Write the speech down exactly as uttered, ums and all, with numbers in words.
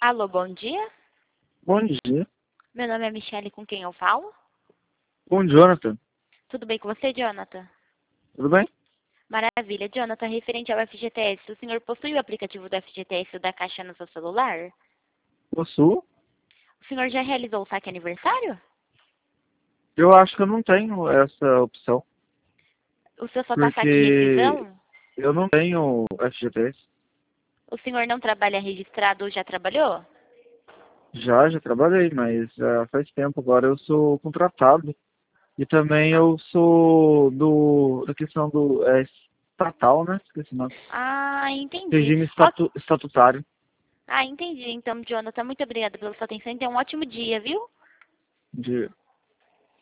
Alô, bom dia. Bom dia. Meu nome é Michele, com quem eu falo? Bom, Jonathan. Tudo bem com você, Jonathan? Tudo bem? Maravilha. Jonathan, referente ao F G T S, o senhor possui o aplicativo do F G T S da Caixa no seu celular? Possuo. O senhor já realizou o saque aniversário? Eu acho que eu não tenho essa opção, O seu só está saque porque rescisão? eu não tenho F G T S. O senhor não trabalha registrado ou já trabalhou? Já, já trabalhei, mas já faz tempo. Agora eu sou contratado. E também eu sou do, da questão do é, estatal, né? Esqueci o nome. Ah, entendi. Regime Ó- estatu, estatutário. Ah, entendi. Então, Jonathan, muito obrigada pela sua atenção e tenha um ótimo dia, viu? De